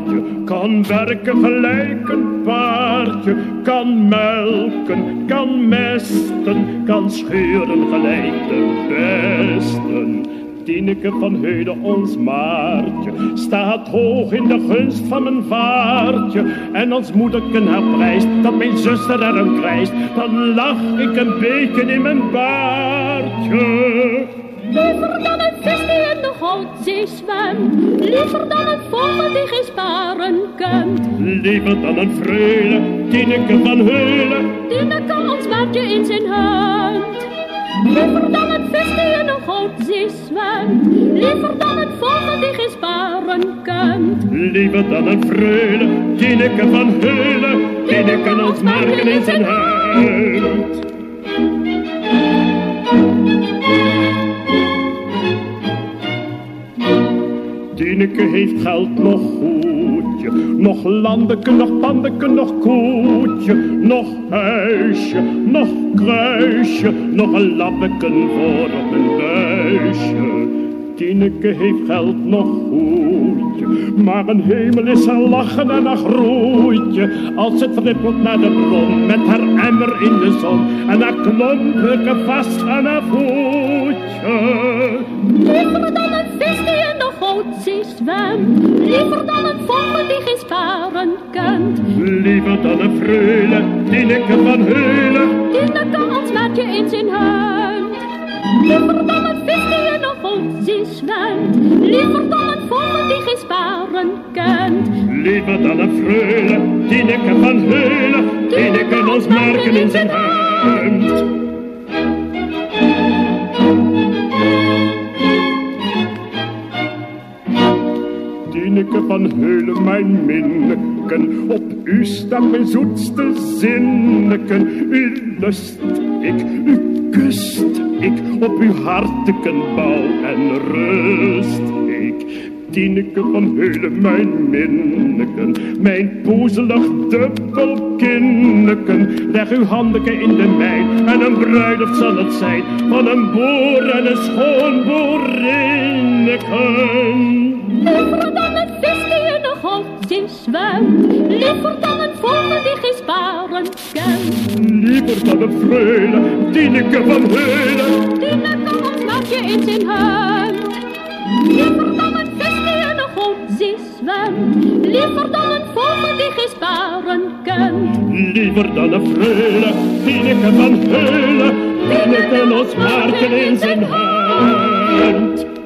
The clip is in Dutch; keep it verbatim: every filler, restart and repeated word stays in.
paardje, kan werken gelijk een paardje, kan melken, kan mesten, kan scheuren gelijk de besten. Tineke van Heulen, ons Maartje, staat hoog in de gunst van mijn vaartje. En als moederken haar prijst, dat mijn zuster er een krijst, dan lach ik een beetje in mijn baardje. Liever dan een vis die in de Goldzee zwemt, liever dan een vogel die geen sparen kent. Liever dan een freule, Tineke van Heulen, Tineke ons Maartje in zijn hand. Liever dan een vis die in de Goldzee zwemt, liever dan een vogel die geen sparen kent. Liever dan een freule, Tineke van Heulen, Tineke ons Maartje in zijn hand. Tineke heeft geld nog goedje, nog landeke, nog pandeke, nog koetje, nog huisje, nog kruisje, nog een lappeken voor op een buisje. Tineke heeft geld nog goedje, maar een hemel is haar lachen en haar groeitje. Als het rippelt naar de bron met haar emmer in de zon en haar klompeke vast aan haar voetje. Liever dan een vis die in de Goldzee zwemt, liever dan een vogel die geen sparen kent. Liever dan een freule, Tineke van Heulen, Tineke ons Maartje in zijn hand. Liever dan een vis die in de Goldzee zwemt, liever dan een vogel die geen sparen kent. Liever dan een freule, Tineke van Heulen, Tineke ons Maartje in zijn hand. Tineke van Heulen, mijn minneken, op u staat mijn zoetste zinneken. U lust ik, u kust ik, op uw harteken bouw en rust ik. Tineke van Heulen, mijn minneken, mijn poezelig dubbelkinneken. Leg uw handeken in de mijn en een bruiloft zal het zijn van een boer en een schoon boerinneken. Liever dan een vis die in de Goldzee zwemt, liever dan een vogel die geen sparen kent. Liever dan een freule, Tineke van Heulen, Tineke ons Maartje in zijn hand. Liever dan een vis die in de Goldzee zwemt, liever dan een vogel die geen sparen kent. Liever dan een freule, Tineke van Heulen, Tineke ons Maartje in zijn hand.